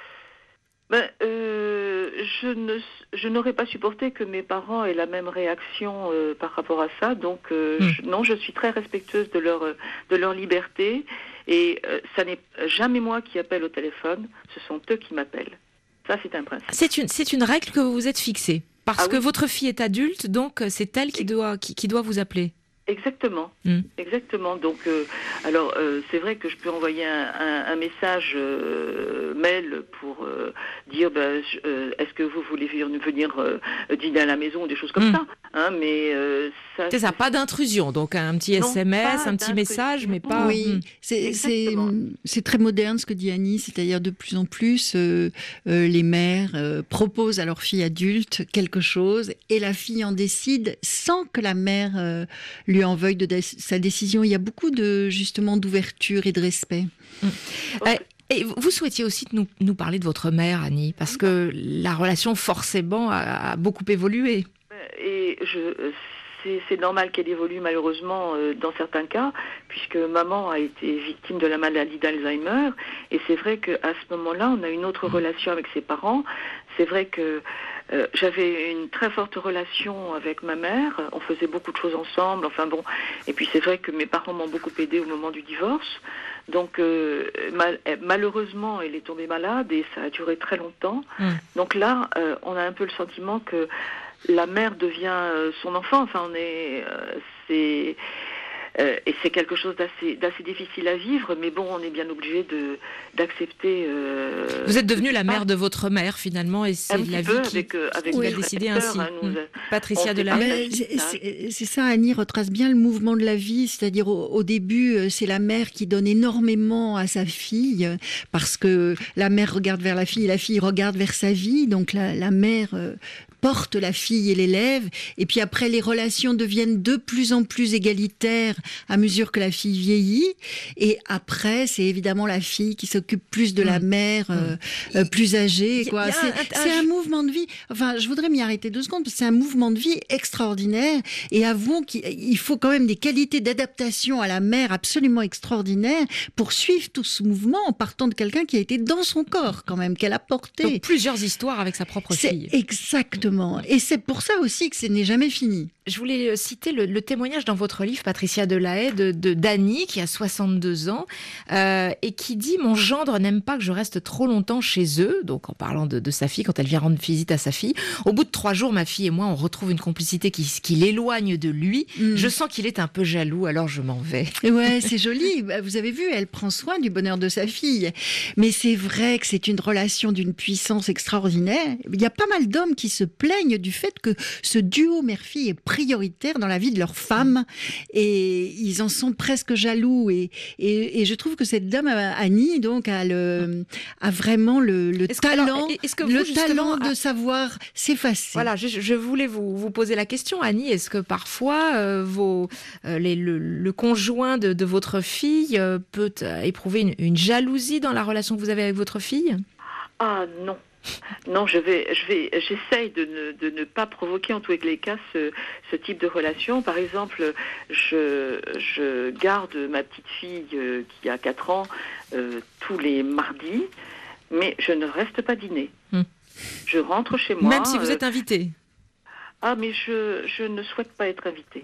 Ben, euh, je, ne, je n'aurais pas supporté que mes parents aient la même réaction euh, par rapport à ça. Donc, euh, mmh. je, non, je suis très respectueuse de leur, de leur liberté. Et euh, ça n'est jamais moi qui appelle au téléphone, ce sont eux qui m'appellent. Ça, c'est un principe. C'est une, c'est une règle que vous vous êtes fixée. Parce ah, que oui. votre fille est adulte, donc c'est elle qui doit, qui, qui doit vous appeler. Exactement, mmh. exactement. Donc, euh, alors, euh, c'est vrai que je peux envoyer un, un, un message euh, mail pour euh, dire, ben, je, euh, est-ce que vous voulez venir, venir euh, dîner à la maison ou des choses comme mmh. ça, hein, mais euh, ça... C'est ça, pas d'intrusion, donc un petit non, S M S, un petit message, mais pas... Oui, mmh. c'est, c'est, c'est très moderne ce que dit Annie, c'est-à-dire de plus en plus, euh, euh, les mères euh, proposent à leur fille adulte quelque chose et la fille en décide sans que la mère euh, lui en veuille de dé- sa décision. Il y a beaucoup de, justement, d'ouverture et de respect. Mmh. Euh, et vous souhaitiez aussi nous, nous parler de votre mère, Annie, parce que la relation, forcément, a, a beaucoup évolué. Et je... C'est, c'est normal qu'elle évolue malheureusement euh, dans certains cas, puisque maman a été victime de la maladie d'Alzheimer. Et c'est vrai qu'à ce moment-là, on a une autre relation avec ses parents. C'est vrai que euh, j'avais une très forte relation avec ma mère. On faisait beaucoup de choses ensemble. Enfin bon. Et puis c'est vrai que mes parents m'ont beaucoup aidée au moment du divorce. Donc euh, mal, malheureusement, elle est tombée malade et ça a duré très longtemps. Mmh. Donc là, euh, on a un peu le sentiment que la mère devient euh, son enfant. Enfin, on est, euh, c'est, euh, et c'est quelque chose d'assez, d'assez difficile à vivre. Mais bon, on est bien obligé de d'accepter. Euh, Vous êtes devenue la mère de votre mère finalement, et c'est la vie qui, avec, avec qui a décidé ainsi. Hein, nous, Patricia Delahaye. C'est, c'est, c'est ça, Annie retrace bien le mouvement de la vie. C'est-à-dire au, au début, c'est la mère qui donne énormément à sa fille parce que la mère regarde vers la fille, la fille regarde vers sa vie. Donc la, la mère euh, porte la fille et l'élève, et puis après les relations deviennent de plus en plus égalitaires à mesure que la fille vieillit, et après c'est évidemment la fille qui s'occupe plus de la mmh. mère euh, mmh. euh, plus âgée, quoi. C'est, un, un, c'est un mouvement de vie, enfin je voudrais m'y arrêter deux secondes, parce que c'est un mouvement de vie extraordinaire, et avouons qu'il faut quand même des qualités d'adaptation à la mère absolument extraordinaires pour suivre tout ce mouvement en partant de quelqu'un qui a été dans son corps quand même, qu'elle a porté. Donc plusieurs histoires avec sa propre c'est fille. Exactement. Et c'est pour ça aussi que ce n'est jamais fini. Je voulais citer le, le témoignage dans votre livre, Patricia Delahaye, de, de Dany, qui a soixante-deux ans, euh, et qui dit « Mon gendre n'aime pas que je reste trop longtemps chez eux », donc en parlant de, de sa fille, quand elle vient rendre visite à sa fille. « Au bout de trois jours, ma fille et moi, on retrouve une complicité qui, qui l'éloigne de lui. Mm. Je sens qu'il est un peu jaloux, alors je m'en vais. » Ouais, c'est joli. Vous avez vu, elle prend soin du bonheur de sa fille. Mais c'est vrai que c'est une relation d'une puissance extraordinaire. Il y a pas mal d'hommes qui se plaignent du fait que ce duo mère-fille est prioritaire dans la vie de leur femme, et ils en sont presque jaloux, et, et, et je trouve que cette dame Annie donc a, le, a vraiment le, le est-ce talent, que, alors, est-ce que vous, le talent de savoir s'effacer. Voilà, je, je voulais vous, vous poser la question, Annie, est-ce que parfois euh, vos, euh, les, le, le conjoint de, de votre fille euh, peut éprouver une, une jalousie dans la relation que vous avez avec votre fille ? Ah non. Non, je vais, je vais, j'essaye de ne, de ne pas provoquer en tous les cas ce, ce type de relation. Par exemple, je, je garde ma petite fille euh, qui a quatre ans euh, tous les mardis, mais je ne reste pas dîner. Hum. Je rentre chez moi. Même si vous êtes invitée. Ah, mais je, je ne souhaite pas être invitée.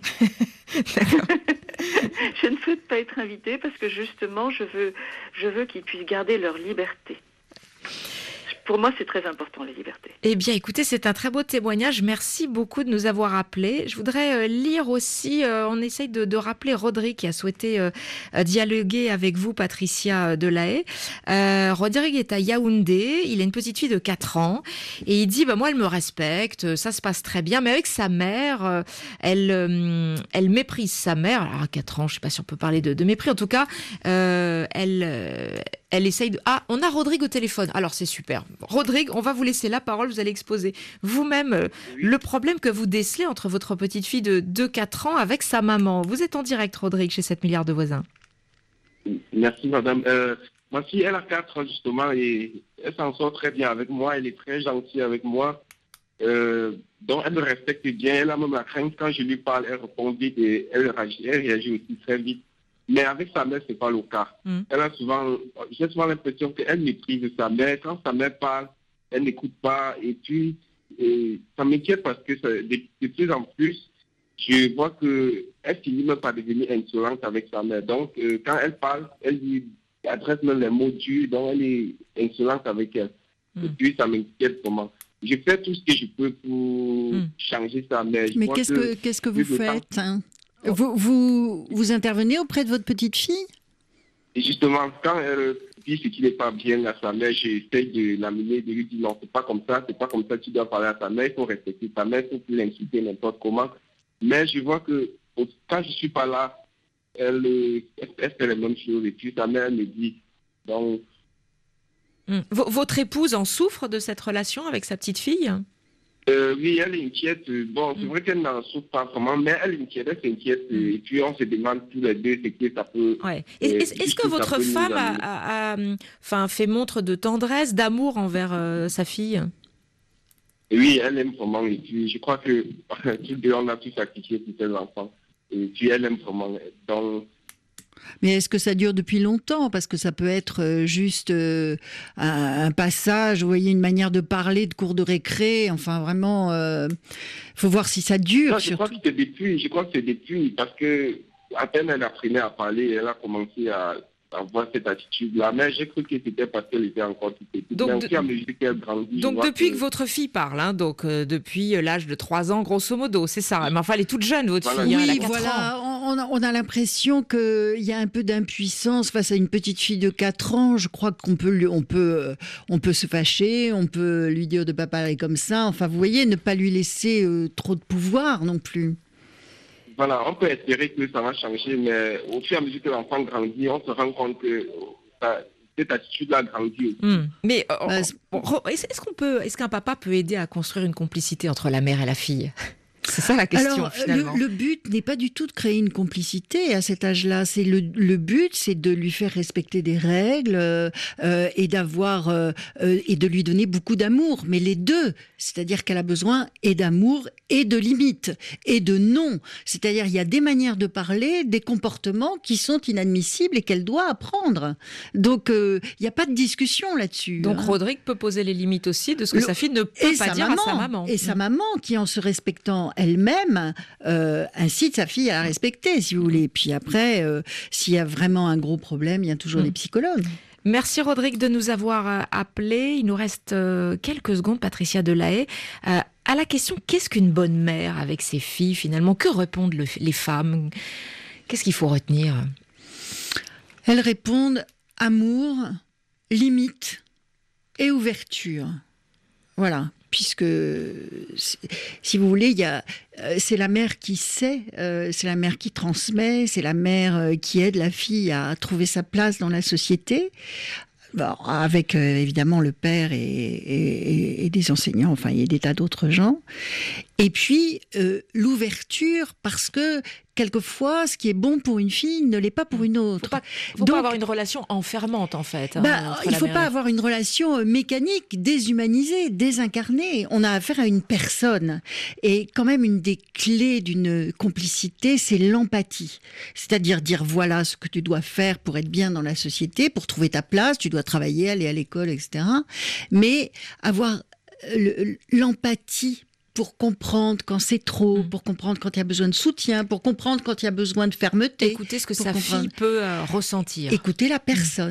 Je ne souhaite pas être invitée parce que justement, je veux, je veux qu'ils puissent garder leur liberté. pour moi, c'est très important, la liberté. Eh bien, écoutez, c'est un très beau témoignage. Merci beaucoup de nous avoir appelés. Je voudrais euh, lire aussi, euh, on essaye de, de rappeler Rodrigue qui a souhaité euh, dialoguer avec vous, Patricia Delahaye. Euh, Rodrigue est à Yaoundé, il a une petite fille de quatre ans et il dit, bah, moi, elle me respecte, ça se passe très bien, mais avec sa mère, euh, elle, euh, elle méprise sa mère. Alors, à quatre ans, je ne sais pas si on peut parler de, de mépris. En tout cas, euh, elle... Euh, Elle essaye de... Ah, on a Rodrigue au téléphone. Alors, c'est super. Rodrigue, on va vous laisser la parole. Vous allez exposer vous-même euh, oui. le problème que vous décelez entre votre petite fille de deux quatre ans avec sa maman. Vous êtes en direct, Rodrigue, chez sept milliards de voisins. Merci, madame. Euh, ma fille, elle a quatre ans, justement, et elle s'en sort très bien avec moi. Elle est très gentille avec moi. Euh, donc, elle me respecte bien. Elle a même la crainte. Quand je lui parle, elle répond vite et elle réagit, elle réagit aussi très vite. Mais avec sa mère, ce n'est pas le cas. Mm. Elle a souvent, j'ai souvent l'impression qu'elle méprise sa mère. Quand sa mère parle, elle n'écoute pas. Et puis, et ça m'inquiète parce que ça, de, de plus en plus, je vois qu'elle finit même par devenir insolente avec sa mère. Donc, euh, quand elle parle, elle lui adresse même les mots durs. Donc, elle est insolente avec elle. Mm. Et puis, ça m'inquiète vraiment. Je fais tout ce que je peux pour mm. changer sa mère. Je Mais qu'est-ce que, que, qu'est-ce que vous faites hein Vous, vous, vous intervenez auprès de votre petite fille? Et justement, quand elle dit ce qui n'est pas bien à sa mère, j'essaie de l'amener, de lui dire non, c'est pas comme ça, c'est pas comme ça, tu dois parler à ta mère, il faut respecter ta mère, il faut plus l'insulter n'importe comment. Mais je vois que quand je suis pas là, elle, elle, elle fait les mêmes choses et puis sa mère me dit. Donc... Mmh. Votre épouse en souffre de cette relation avec sa petite fille? Euh, oui, elle est inquiète. Bon, c'est vrai qu'elle n'en souffre pas vraiment, mais elle est inquiète, elle s'inquiète. Et puis, on se demande tous les deux ce que ça peut... Ouais. Est-ce, est-ce que, que votre femme a, a, a enfin, fait montre de tendresse, d'amour envers euh, sa fille? Oui, elle aime vraiment. Et puis, je crois que tous deux, on a tout sacrifié pour ses enfants. Et puis, elle aime vraiment. Donc... Mais est-ce que ça dure depuis longtemps? Parce que ça peut être juste euh, un, un passage, vous voyez, une manière de parler de cours de récré. Enfin, vraiment, il euh, faut voir si ça dure. Non, je, crois que c'est depuis, je crois que c'est depuis, parce que à peine elle apprenait à parler, elle a commencé à avoir cette attitude-là. Mais j'ai cru que c'était parce qu'elle était encore toute petite. Donc, mais aussi à mesure qu'elle grandit, donc depuis que... que votre fille parle, hein, donc euh, depuis l'âge de trois ans, grosso modo, c'est ça. Mais enfin, elle est toute jeune, votre voilà. fille. Oui, hein, elle a voilà. On a, on a l'impression qu'il y a un peu d'impuissance face à une petite fille de quatre ans. Je crois qu'on peut, on peut, on peut se fâcher, on peut lui dire de ne pas parler comme ça. Enfin, vous voyez, ne pas lui laisser euh, trop de pouvoir non plus. Voilà, on peut espérer que ça va changer, mais au fur et à mesure que l'enfant grandit, on se rend compte que ça, cette attitude-là grandit. Mmh. Mais euh, bah, bon, est-ce qu'on peut, est-ce qu'un papa peut aider à construire une complicité entre la mère et la fille? C'est ça la question. Alors, finalement. Le, le but n'est pas du tout de créer une complicité à cet âge-là. C'est le, le but, c'est de lui faire respecter des règles euh, et d'avoir euh, et de lui donner beaucoup d'amour. Mais les deux, c'est-à-dire qu'elle a besoin et d'amour et de limites et de non. C'est-à-dire il y a des manières de parler, des comportements qui sont inadmissibles et qu'elle doit apprendre. Donc euh, il n'y a pas de discussion là-dessus. Donc hein. Rodrigue peut poser les limites aussi de ce que le, sa fille ne peut pas dire maman, à sa maman. Et mmh. sa maman qui, en se respectant elle-même, euh, incite sa fille à la respecter, si vous voulez. Puis après, euh, s'il y a vraiment un gros problème, il y a toujours mmh. les psychologues. Merci Rodrigue de nous avoir appelés. Il nous reste euh, quelques secondes, Patricia Delahaye. Euh, à la question, qu'est-ce qu'une bonne mère avec ses filles finalement? Que répondent le, les femmes? Qu'est-ce qu'il faut retenir? Elles répondent amour, limite et ouverture. Voilà. Puisque, si vous voulez, il y a, c'est la mère qui sait, euh, c'est la mère qui transmet, c'est la mère qui aide la fille à trouver sa place dans la société, bon, avec euh, évidemment le père et, et, et des enseignants, enfin il y a des tas d'autres gens. Et puis euh, l'ouverture, parce que quelquefois, ce qui est bon pour une fille ne l'est pas pour une autre. Il ne faut, faut pas avoir une relation enfermante, en fait. Hein, bah, il ne faut pas avoir une relation mécanique, déshumanisée, désincarnée. On a affaire à une personne. Et quand même, une des clés d'une complicité, c'est l'empathie. C'est-à-dire dire, voilà ce que tu dois faire pour être bien dans la société, pour trouver ta place, tu dois travailler, aller à l'école, et cetera. Mais avoir le, l'empathie pour comprendre quand c'est trop, pour comprendre quand il y a besoin de soutien, pour comprendre quand il y a besoin de fermeté. Écouter ce que sa comprendre. fille peut euh, ressentir. Écouter la personne. Mmh.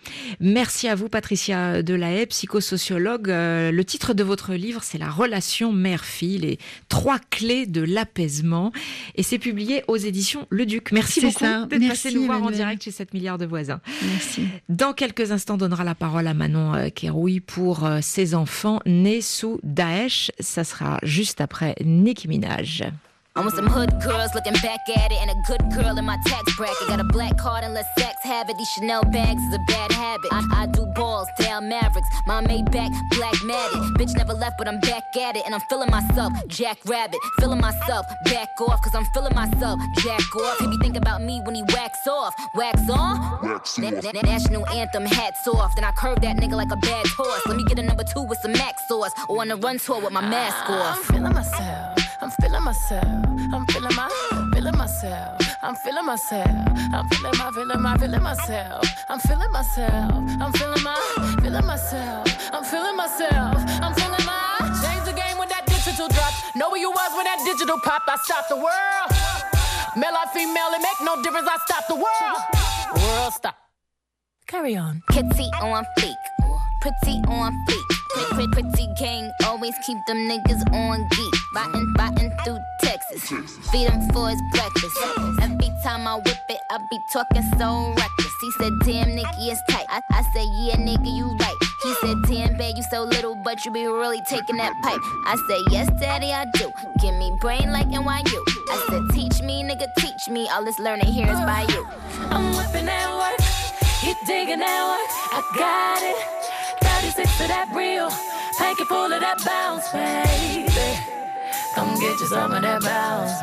Merci à vous, Patricia Delahaye, psychosociologue. Euh, le titre de votre livre, c'est La relation mère-fille, les trois clés de l'apaisement. Et c'est publié aux éditions Le Duc. Merci c'est beaucoup ça. d'être Merci, passé nous voir en Emmanuel. direct chez sept milliards de voisins. Merci. Dans quelques instants, on donnera la parole à Manon euh, Kéroui pour euh, ses enfants nés sous Daesh. Ça sera juste après Nicki Minaj. I'm with some hood girls looking back at it, and a good girl in my tax bracket. Got a black card and let sex have it. These Chanel bags is a bad habit. I, I do balls, down Mavericks. My Maybach, black matted. Bitch never left, but I'm back at it. And I'm feeling myself, Jack Rabbit. Feeling myself, back off, cause I'm feeling myself, Jack off. He be thinking about me when he wax off. Wax on? Wax na- na- National anthem, hats off. Then I curve that nigga like a bad horse. Let me get a number two with some Mac sauce. Or on a run tour with my mask off. I'm feeling myself. I'm feeling myself. I'm feeling my, feeling myself. I'm feeling myself. I'm feeling my, feeling my, feeling myself. I'm feeling myself. I'm feeling my, feeling myself. I'm feeling myself. I'm feeling my. Change the game with that digital drop. Know where you was when that digital pop. I stopped the world. Male or female, it make no difference. I stopped the world. World stop. Carry on. Kitty on fleek. Pretty on fleek. Pretty, pretty gang, always keep them niggas on geek. Biting, biting through Texas. Feed him for his breakfast. Every time I whip it, I be talking so reckless. He said, damn, Nicky, it's tight. I, I said, yeah, nigga, you right. He said, damn, babe, you so little, but you be really taking that pipe. I said, yes, daddy, I do. Give me brain like N Y U. I said, teach me, nigga, teach me. All this learning here is by you. I'm whipping that work. He digging that work. I got it. thirty-six of that real. Hanky full of that bounce, baby. Come get you some of that bounce,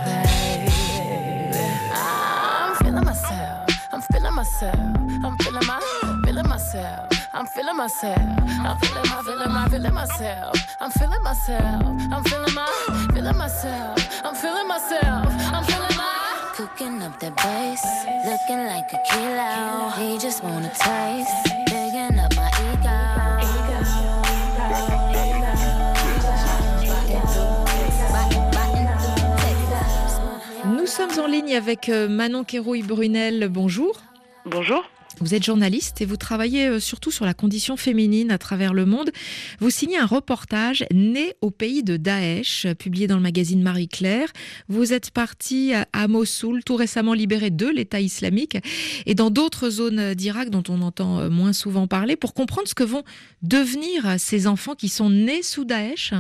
baby. I'm feeling myself. I'm feeling myself. I'm feeling my, feeling myself. I'm feeling myself. I'm feeling my, feeling my, feeling myself. I'm feeling myself. I'm feeling my, feeling myself. I'm feeling myself. I'm feeling my. Cooking up that bass, looking like a kilo. He just wanna taste, digging up my ego. Nous sommes en ligne avec Manon Kéroui-Brunel. Bonjour. Bonjour. Vous êtes journaliste et vous travaillez surtout sur la condition féminine à travers le monde. Vous signez un reportage né au pays de Daesh, publié dans le magazine Marie-Claire. Vous êtes parti à Mossoul, tout récemment libéré de l'État islamique, et dans d'autres zones d'Irak dont on entend moins souvent parler, pour comprendre ce que vont devenir ces enfants qui sont nés sous Daesh.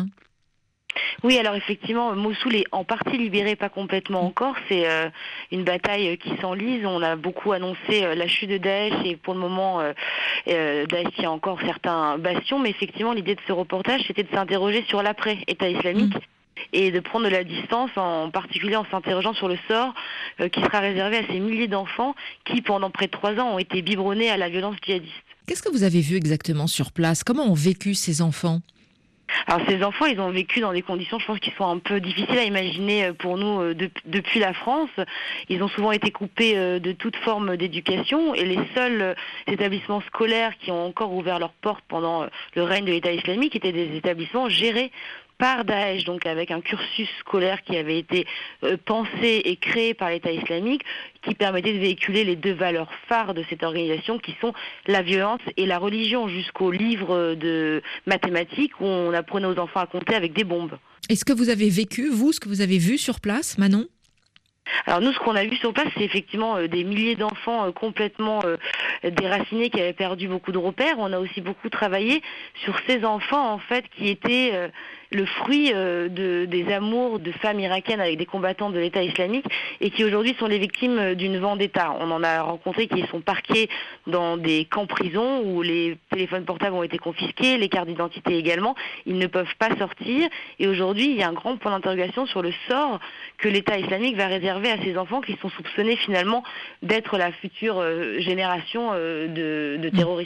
Oui, alors effectivement, Mossoul est en partie libéré, pas complètement encore. C'est euh, une bataille qui s'enlise. On a beaucoup annoncé euh, la chute de Daesh et pour le moment, euh, euh, Daesh tient encore certains bastions. Mais effectivement, l'idée de ce reportage, c'était de s'interroger sur l'après-État islamique. Mmh. Et de prendre de la distance, en particulier en s'interrogeant sur le sort euh, qui sera réservé à ces milliers d'enfants qui, pendant près de trois ans, ont été biberonnés à la violence djihadiste. Qu'est-ce que vous avez vu exactement sur place ? Comment ont vécu ces enfants ? Alors ces enfants, ils ont vécu dans des conditions, je pense, qui sont un peu difficiles à imaginer pour nous de, depuis la France. Ils ont souvent été coupés de toute forme d'éducation et les seuls établissements scolaires qui ont encore ouvert leurs portes pendant le règne de l'État islamique étaient des établissements gérés par Daesh, donc avec un cursus scolaire qui avait été euh, pensé et créé par l'État islamique, qui permettait de véhiculer les deux valeurs phares de cette organisation, qui sont la violence et la religion, jusqu'au livre de mathématiques où on apprenait aux enfants à compter avec des bombes. Est-ce que vous avez vécu, vous, ce que vous avez vu sur place, Manon ? Alors nous, ce qu'on a vu sur place, c'est effectivement euh, des milliers d'enfants euh, complètement euh, déracinés qui avaient perdu beaucoup de repères. On a aussi beaucoup travaillé sur ces enfants, en fait, qui étaient euh, le fruit euh, de, des amours de femmes irakiennes avec des combattants de l'État islamique et qui aujourd'hui sont les victimes d'une vendetta. On en a rencontré qui sont parqués dans des camps-prisons où les téléphones portables ont été confisqués, les cartes d'identité également. Ils ne peuvent pas sortir et aujourd'hui, il y a un grand point d'interrogation sur le sort que l'État islamique va réserver à ces enfants qui sont soupçonnés finalement d'être la future euh, génération euh, de, de terroristes.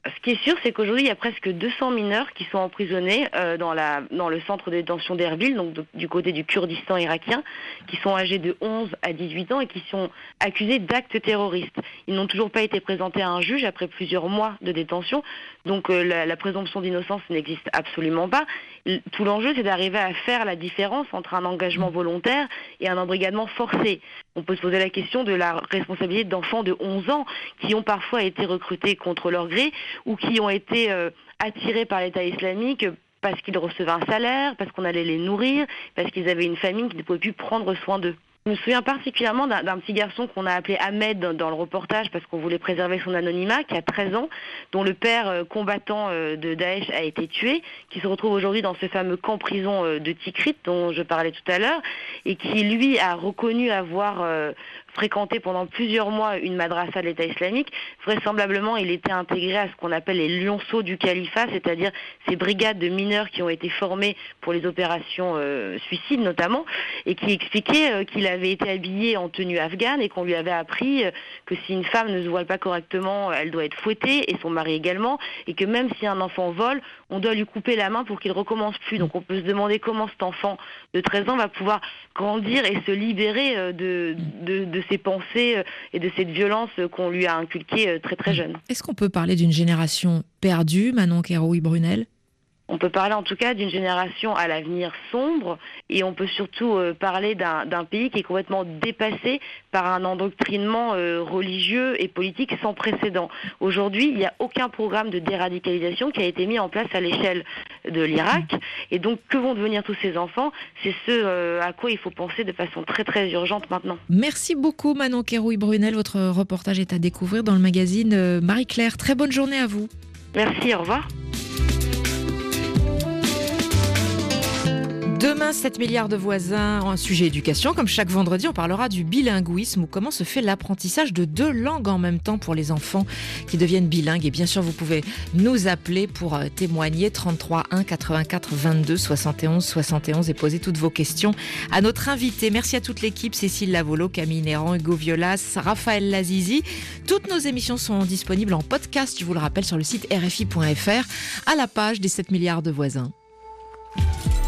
Ce qui est sûr, c'est qu'aujourd'hui, il y a presque deux cents mineurs qui sont emprisonnés euh, dans, la, dans le centre de détention d'Erbil, donc de, du côté du Kurdistan irakien, qui sont âgés de onze à dix-huit ans et qui sont accusés d'actes terroristes. Ils n'ont toujours pas été présentés à un juge après plusieurs mois de détention, donc euh, la, la présomption d'innocence n'existe absolument pas. Tout l'enjeu, c'est d'arriver à faire la différence entre un engagement volontaire et un embrigadement forcé. On peut se poser la question de la responsabilité d'enfants de onze ans qui ont parfois été recrutés contre leur gré ou qui ont été euh, attirés par l'État islamique parce qu'ils recevaient un salaire, parce qu'on allait les nourrir, parce qu'ils avaient une famille qui ne pouvait plus prendre soin d'eux. Je me souviens particulièrement d'un, d'un petit garçon qu'on a appelé Ahmed dans, dans le reportage parce qu'on voulait préserver son anonymat, qui a treize ans, dont le père euh, combattant euh, de Daesh a été tué, qui se retrouve aujourd'hui dans ce fameux camp prison euh, de Tikrit dont je parlais tout à l'heure, et qui lui a reconnu avoir euh, fréquenté pendant plusieurs mois une madrasa de l'État islamique. Vraisemblablement, il était intégré à ce qu'on appelle les lionceaux du califat, c'est-à-dire ces brigades de mineurs qui ont été formées pour les opérations euh, suicides notamment, et qui expliquait euh, qu'il avait été habillé en tenue afghane et qu'on lui avait appris euh, que si une femme ne se voile pas correctement, elle doit être fouettée, et son mari également, et que même si un enfant vole, on doit lui couper la main pour qu'il recommence plus. Donc on peut se demander comment cet enfant de treize ans va pouvoir grandir et se libérer euh, de, de, de ses pensées et de cette violence qu'on lui a inculquée très très jeune. Est-ce qu'on peut parler d'une génération perdue, Manon Kéroui-Brunel ? On peut parler en tout cas d'une génération à l'avenir sombre, et on peut surtout euh, parler d'un, d'un pays qui est complètement dépassé par un endoctrinement euh, religieux et politique sans précédent. Aujourd'hui, il n'y a aucun programme de déradicalisation qui a été mis en place à l'échelle de l'Irak, et donc que vont devenir tous ces enfants ? C'est ce euh, à quoi il faut penser de façon très très urgente maintenant. Merci beaucoup Manon Kéroui-Brunel, votre reportage est à découvrir dans le magazine Marie-Claire. Très bonne journée à vous. Merci, au revoir. Demain, sept milliards de voisins, un sujet éducation. Comme chaque vendredi, on parlera du bilinguisme ou comment se fait l'apprentissage de deux langues en même temps pour les enfants qui deviennent bilingues. Et bien sûr, vous pouvez nous appeler pour témoigner trente-trois un quatre-vingt-quatre vingt-deux soixante et onze soixante et onze et poser toutes vos questions à notre invité. Merci à toute l'équipe, Cécile Lavolo, Camille Néran, Hugo Violas, Raphaël Lazizi. Toutes nos émissions sont disponibles en podcast, je vous le rappelle, sur le site R F I point F R à la page des sept milliards de voisins.